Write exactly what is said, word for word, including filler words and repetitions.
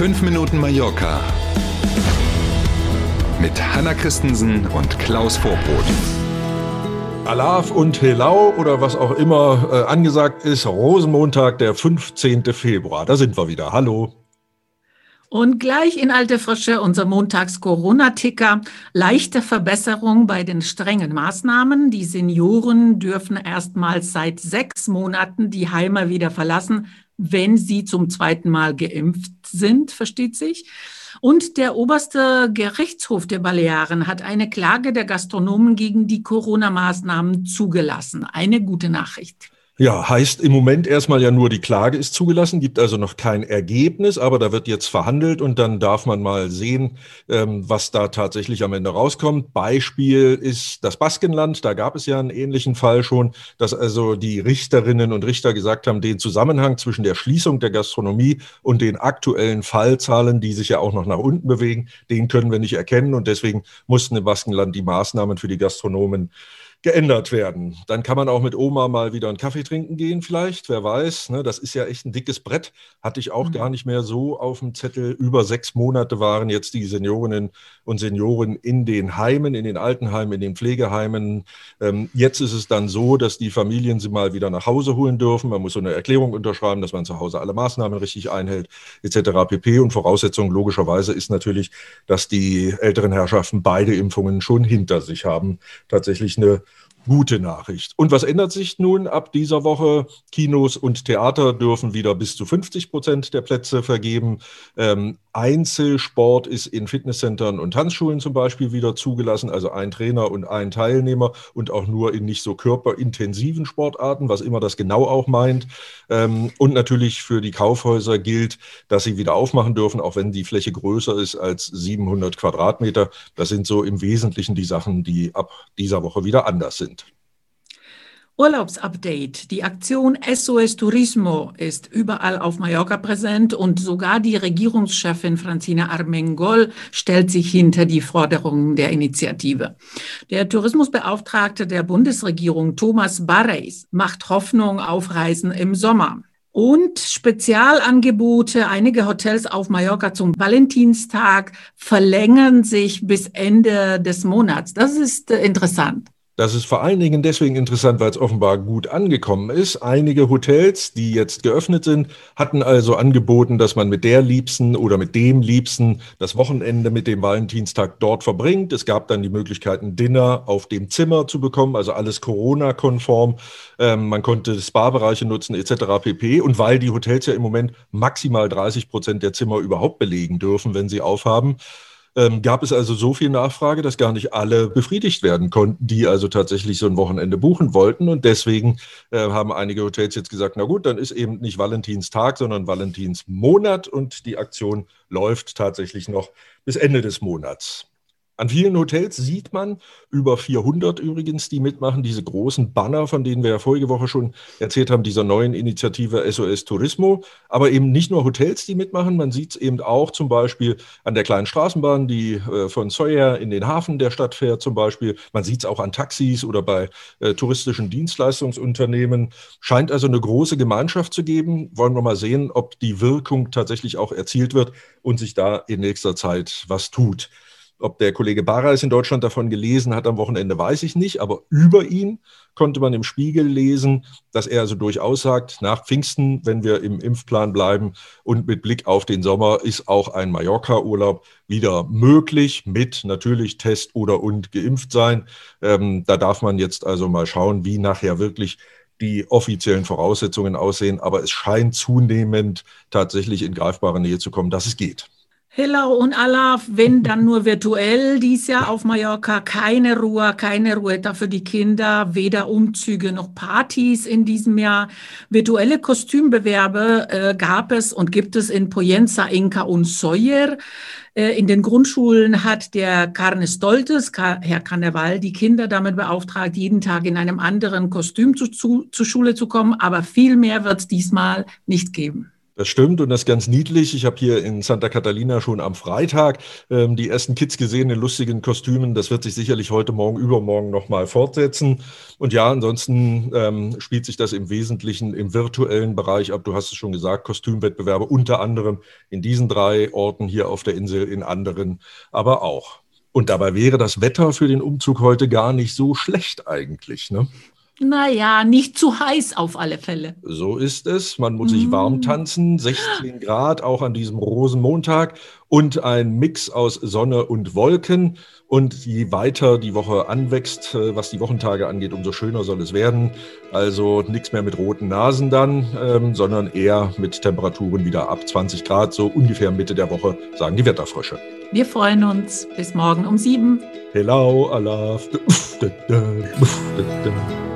fünf Minuten Mallorca mit Hanna Christensen und Klaus Vorbrot. Alaf und Helau oder was auch immer äh, angesagt ist, Rosenmontag, der fünfzehnten Februar. Da sind wir wieder. Hallo. Und gleich in alter Frische unser Montags-Corona-Ticker. Leichte Verbesserung bei den strengen Maßnahmen. Die Senioren dürfen erstmals seit sechs Monaten die Heime wieder verlassen, wenn sie zum zweiten Mal geimpft sind, versteht sich. Und der oberste Gerichtshof der Balearen hat eine Klage der Gastronomen gegen die Corona-Maßnahmen zugelassen. Eine gute Nachricht. Ja, heißt im Moment erstmal ja nur, die Klage ist zugelassen, gibt also noch kein Ergebnis, aber da wird jetzt verhandelt und dann darf man mal sehen, ähm, was da tatsächlich am Ende rauskommt. Beispiel ist das Baskenland, da gab es ja einen ähnlichen Fall schon, dass also die Richterinnen und Richter gesagt haben, den Zusammenhang zwischen der Schließung der Gastronomie und den aktuellen Fallzahlen, die sich ja auch noch nach unten bewegen, den können wir nicht erkennen und deswegen mussten im Baskenland die Maßnahmen für die Gastronomen geändert werden. Dann kann man auch mit Oma mal wieder einen Kaffee trinken gehen vielleicht, wer weiß. Ne? Das ist ja echt ein dickes Brett, hatte ich auch mhm. gar nicht mehr so auf dem Zettel. Über sechs Monate waren jetzt die Seniorinnen und Senioren in den Heimen, in den Altenheimen, in den Pflegeheimen. Ähm, jetzt ist es dann so, dass die Familien sie mal wieder nach Hause holen dürfen. Man muss so eine Erklärung unterschreiben, dass man zu Hause alle Maßnahmen richtig einhält, et cetera pp. Und Voraussetzung logischerweise ist natürlich, dass die älteren Herrschaften beide Impfungen schon hinter sich haben. Tatsächlich eine gute Nachricht. Und was ändert sich nun ab dieser Woche? Kinos und Theater dürfen wieder bis zu fünfzig Prozent der Plätze vergeben. Ähm, Einzelsport ist in Fitnesscentern und Tanzschulen zum Beispiel wieder zugelassen, also ein Trainer und ein Teilnehmer und auch nur in nicht so körperintensiven Sportarten, was immer das genau auch meint. Ähm, und natürlich für die Kaufhäuser gilt, dass sie wieder aufmachen dürfen, auch wenn die Fläche größer ist als siebenhundert Quadratmeter. Das sind so im Wesentlichen die Sachen, die ab dieser Woche wieder anders sind. Urlaubsupdate. Die Aktion S O S Turismo ist überall auf Mallorca präsent und sogar die Regierungschefin Francina Armengol stellt sich hinter die Forderungen der Initiative. Der Tourismusbeauftragte der Bundesregierung Thomas Barreis macht Hoffnung auf Reisen im Sommer. Und Spezialangebote, einige Hotels auf Mallorca zum Valentinstag verlängern sich bis Ende des Monats. Das ist äh, interessant. Das ist vor allen Dingen deswegen interessant, weil es offenbar gut angekommen ist. Einige Hotels, die jetzt geöffnet sind, hatten also angeboten, dass man mit der Liebsten oder mit dem Liebsten das Wochenende mit dem Valentinstag dort verbringt. Es gab dann die Möglichkeit, ein Dinner auf dem Zimmer zu bekommen, also alles Corona-konform. Ähm, man konnte Spa-Bereiche nutzen et cetera pp. Und weil die Hotels ja im Moment maximal dreißig Prozent der Zimmer überhaupt belegen dürfen, wenn sie aufhaben, Ähm, gab es also so viel Nachfrage, dass gar nicht alle befriedigt werden konnten, die also tatsächlich so ein Wochenende buchen wollten. Und deswegen äh, haben einige Hotels jetzt gesagt, na gut, dann ist eben nicht Valentinstag, sondern Valentinsmonat und die Aktion läuft tatsächlich noch bis Ende des Monats. An vielen Hotels sieht man, über vierhundert übrigens, die mitmachen, diese großen Banner, von denen wir ja vorige Woche schon erzählt haben, dieser neuen Initiative S O S Turismo. Aber eben nicht nur Hotels, die mitmachen, man sieht es eben auch zum Beispiel an der kleinen Straßenbahn, die äh, von Sóller in den Hafen der Stadt fährt zum Beispiel. Man sieht es auch an Taxis oder bei äh, touristischen Dienstleistungsunternehmen. Scheint also eine große Gemeinschaft zu geben. Wollen wir mal sehen, ob die Wirkung tatsächlich auch erzielt wird und sich da in nächster Zeit was tut. Ob der Kollege Barreis in Deutschland davon gelesen hat am Wochenende, weiß ich nicht. Aber über ihn konnte man im Spiegel lesen, dass er also durchaus sagt, nach Pfingsten, wenn wir im Impfplan bleiben und mit Blick auf den Sommer, ist auch ein Mallorca-Urlaub wieder möglich mit natürlich Test oder und geimpft sein. Ähm, da darf man jetzt also mal schauen, wie nachher wirklich die offiziellen Voraussetzungen aussehen. Aber es scheint zunehmend tatsächlich in greifbare Nähe zu kommen, dass es geht. Hello und Alaf, wenn dann nur virtuell dies Jahr auf Mallorca, keine Ruhe, keine Ruhe da für die Kinder, weder Umzüge noch Partys in diesem Jahr. Virtuelle Kostümbewerbe äh, gab es und gibt es in Pollença, Inca und Sóller. Äh, in den Grundschulen hat der Carnestoltes, Herr Carneval, die Kinder damit beauftragt, jeden Tag in einem anderen Kostüm zu, zu, zur Schule zu kommen, aber viel mehr wird es diesmal nicht geben. Das stimmt und das ist ganz niedlich. Ich habe hier in Santa Catalina schon am Freitag ähm, die ersten Kids gesehen in lustigen Kostümen. Das wird sich sicherlich heute, morgen, übermorgen nochmal fortsetzen. Und ja, ansonsten ähm, spielt sich das im Wesentlichen im virtuellen Bereich ab. Du hast es schon gesagt, Kostümwettbewerbe unter anderem in diesen drei Orten hier auf der Insel, in anderen aber auch. Und dabei wäre das Wetter für den Umzug heute gar nicht so schlecht eigentlich, ne? Naja, nicht zu heiß auf alle Fälle. So ist es. Man muss sich warm tanzen. sechzehn Grad auch an diesem Rosenmontag und ein Mix aus Sonne und Wolken. Und je weiter die Woche anwächst, was die Wochentage angeht, umso schöner soll es werden. Also nichts mehr mit roten Nasen dann, ähm, sondern eher mit Temperaturen wieder ab zwanzig Grad, so ungefähr Mitte der Woche, sagen die Wetterfrösche. Wir freuen uns. Bis morgen um sieben. Hello, Alaf.